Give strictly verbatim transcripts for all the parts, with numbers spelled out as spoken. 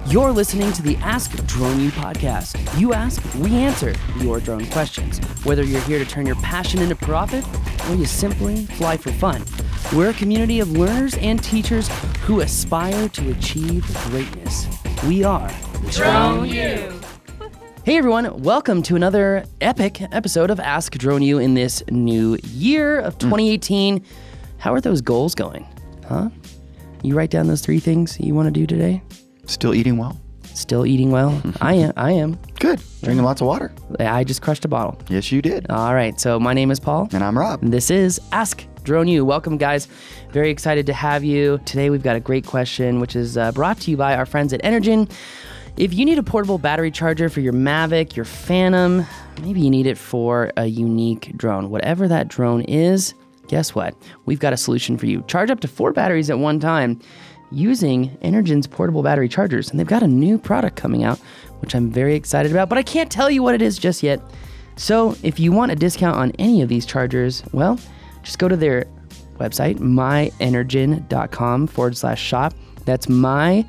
You're listening to the Ask Drone U podcast. You ask, we answer your drone questions. Whether you're here to turn your passion into profit or you simply fly for fun, we're a community of learners and teachers who aspire to achieve greatness. We are Drone U. Hey everyone, welcome to another epic episode of Ask Drone U in this new year of twenty eighteen. Mm. How are those goals going? Huh? You write down those three things you want to do today? Still eating well? Still eating well? I am. I am. Good. Drinking lots of water? I just crushed a bottle. Yes, you did. All right. So my name is Paul. And I'm Rob. And this is Ask Drone U. Welcome, guys. Very excited to have you. Today we've got a great question, which is uh, brought to you by our friends at Energen. If you need a portable battery charger for your Mavic, your Phantom, maybe you need it for a unique drone. Whatever that drone is, guess what? We've got a solution for you. Charge up to four batteries at one time using Energen's portable battery chargers. And they've got a new product coming out, which I'm very excited about, but I can't tell you what it is just yet. So if you want a discount on any of these chargers, well, just go to their website, myenergen.com forward slash shop. That's my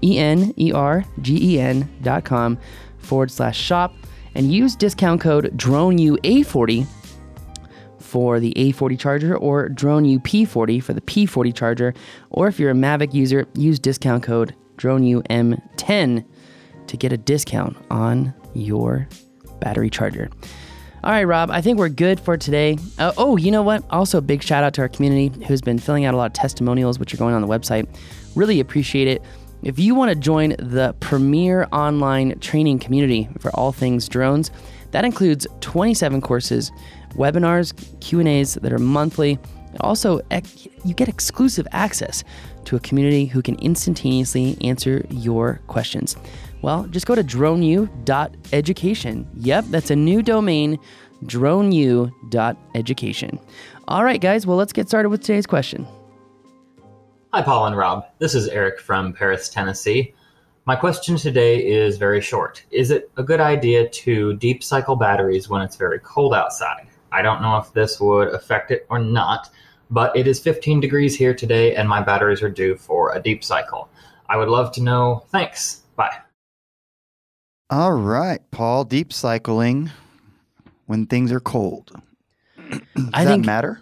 E-N-E-R-G-E-N dot com forward slash shop and use discount code DRONEU A forty for the A forty charger or DRONEU P forty for the P forty charger. Or if you're a Mavic user, use discount code DRONEU M ten to get a discount on your battery charger. All right, Rob, I think we're good for today. Uh, oh, you know what? Also, a big shout out to our community who's been filling out a lot of testimonials, which are going on the website. Really appreciate it. If you want to join the premier online training community for all things drones, that includes twenty-seven courses, webinars, Q and A's that are monthly. Also, you get exclusive access to a community who can instantaneously answer your questions. Well, just go to droneu dot education. Yep, that's a new domain, droneu dot education. All right, guys, well, let's get started with today's question. Hi, Paul and Rob. This is Eric from Paris, Tennessee. My question today is very short. Is it a good idea to deep cycle batteries when it's very cold outside? I don't know if this would affect it or not, but it is fifteen degrees here today and my batteries are due for a deep cycle. I would love to know. Thanks. Bye. All right, Paul. Deep cycling when things are cold. Does I that think, matter?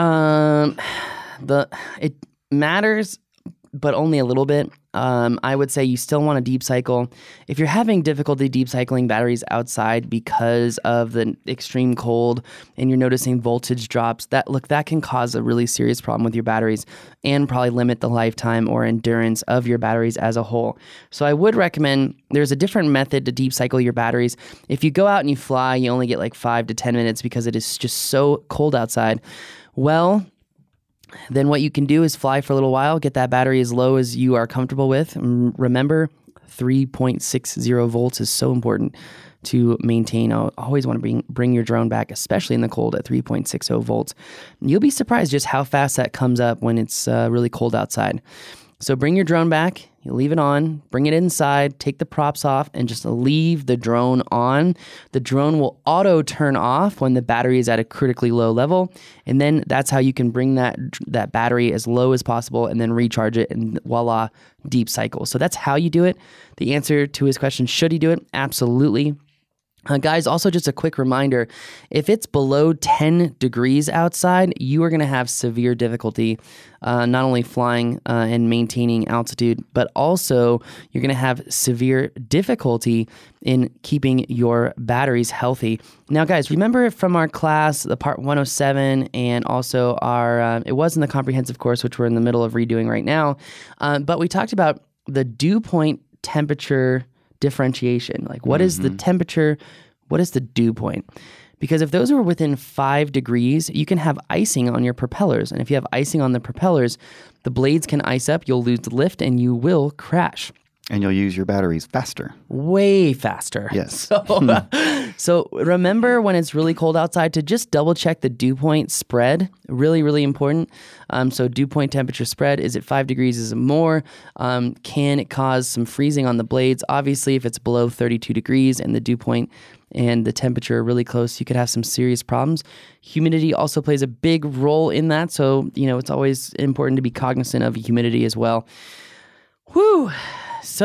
Um, the it matters, but only a little bit. Um, I would say you still want to deep cycle. If you're having difficulty deep cycling batteries outside because of the extreme cold and you're noticing voltage drops, that look that can cause a really serious problem with your batteries and probably limit the lifetime or endurance of your batteries as a whole. So I would recommend there's a different method to deep cycle your batteries. If you go out and you fly, you only get like five to ten minutes because it is just so cold outside. Well, then what you can do is fly for a little while, get that battery as low as you are comfortable with. Remember, three point six zero volts is so important to maintain. I always want to bring bring your drone back, especially in the cold at three point six zero volts. You'll be surprised just how fast that comes up when it's uh, really cold outside. So bring your drone back, you leave it on, bring it inside, take the props off, and just leave the drone on. The drone will auto turn off when the battery is at a critically low level, and then that's how you can bring that that battery as low as possible and then recharge it, and voila, deep cycle. So that's how you do it. The answer to his question, should he do it? Absolutely. Uh, guys, also just a quick reminder, if it's below ten degrees outside, you are going to have severe difficulty uh, not only flying uh, and maintaining altitude, but also you're going to have severe difficulty in keeping your batteries healthy. Now, guys, remember from our class, the part one oh seven, and also our, uh, it was in the comprehensive course, which we're in the middle of redoing right now, uh, but we talked about the dew point temperature differentiation. Like, what mm-hmm. is the temperature? What is the dew point? Because if those are within five degrees, you can have icing on your propellers. And if you have icing on the propellers, the blades can ice up, you'll lose the lift, and you will crash. And you'll use your batteries faster. Way faster. Yes. So, uh, so remember when it's really cold outside to just double check the dew point spread. Really, really important. Um, so dew point temperature spread, is it five degrees? Is it more? Um, can it cause some freezing on the blades? Obviously, if it's below thirty-two degrees and the dew point and the temperature are really close, you could have some serious problems. Humidity also plays a big role in that. So, you know, it's always important to be cognizant of humidity as well. Whew. So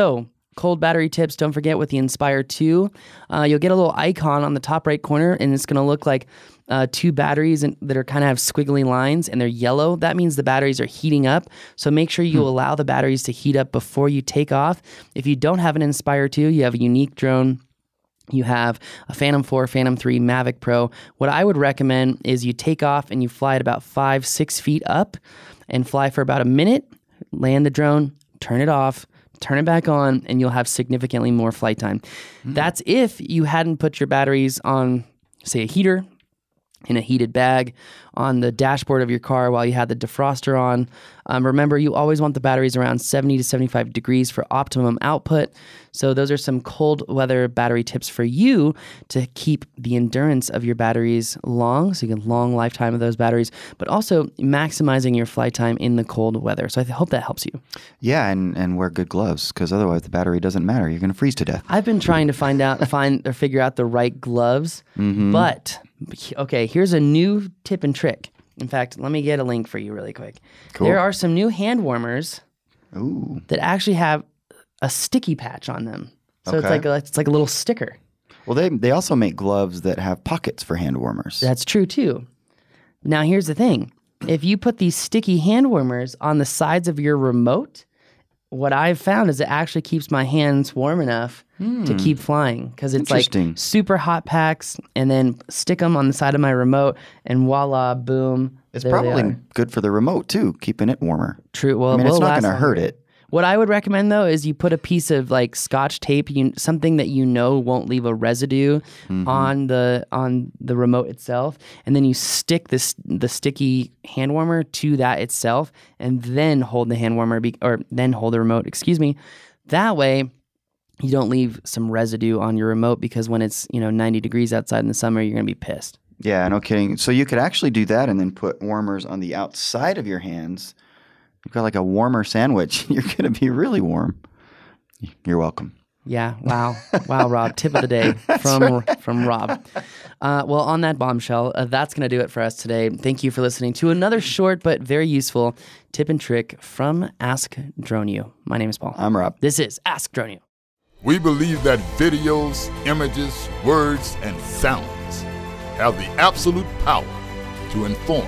cold battery tips, don't forget with the Inspire two, uh, you'll get a little icon on the top right corner, and it's going to look like uh, two batteries in, that are kind of have squiggly lines, and they're yellow. That means the batteries are heating up. So make sure you hmm. allow the batteries to heat up before you take off. If you don't have an Inspire two, you have a unique drone. You have a Phantom four, Phantom three, Mavic Pro. What I would recommend is you take off and you fly at about five, six feet up and fly for about a minute, land the drone, turn it off, turn it back on, and you'll have significantly more flight time. Mm. That's if you hadn't put your batteries on, say, a heater in a heated bag on the dashboard of your car while you had the defroster on. Um, remember, you always want the batteries around seventy to seventy-five degrees for optimum output. So those are some cold weather battery tips for you to keep the endurance of your batteries long, so you get long lifetime of those batteries, but also maximizing your flight time in the cold weather. So I th- hope that helps you. Yeah, and, and wear good gloves, because otherwise the battery doesn't matter. You're going to freeze to death. I've been trying to find out, find or figure out the right gloves, mm-hmm. but okay, here's a new tip and trick. In fact, let me get a link for you really quick. Cool. There are some new hand warmers Ooh. that actually have a sticky patch on them. So okay. it's like a, it's like a little sticker. Well, they they also make gloves that have pockets for hand warmers. That's true too. Now here's the thing. If you put these sticky hand warmers on the sides of your remote, what I've found is it actually keeps my hands warm enough mm. to keep flying, because it's like super hot packs, and then stick them on the side of my remote, and voila, boom. It's probably good for the remote too, keeping it warmer. True. Well, I mean, we'll it's not going to hurt it. What I would recommend, though, is you put a piece of like Scotch tape, you, something that you know won't leave a residue mm-hmm. on the on the remote itself, and then you stick this the sticky hand warmer to that itself, and then hold the hand warmer be, or then hold the remote. Excuse me. That way, you don't leave some residue on your remote, because when it's you know ninety degrees outside in the summer, you're gonna be pissed. Yeah, no kidding. So you could actually do that, and then put warmers on the outside of your hands. You've got like a warmer sandwich. You're going to be really warm. You're welcome. Yeah. Wow. Wow, Rob. Tip of the day from right. from Rob. Uh, well, on that bombshell, uh, that's going to do it for us today. Thank you for listening to another short but very useful tip and trick from Ask Drone U. My name is Paul. I'm Rob. This is Ask Drone U. We believe that videos, images, words, and sounds have the absolute power to inform,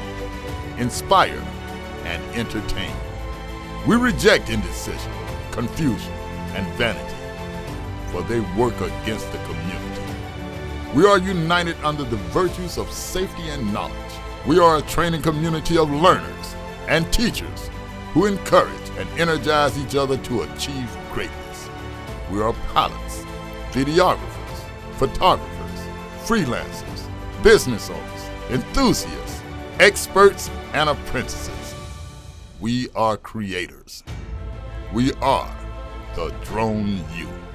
inspire, and entertain. We reject indecision, confusion, and vanity, for they work against the community. We are united under the virtues of safety and knowledge. We are a training community of learners and teachers who encourage and energize each other to achieve greatness. We are pilots, videographers, photographers, freelancers, business owners, enthusiasts, experts, and apprentices. We are creators. We are the Drone U.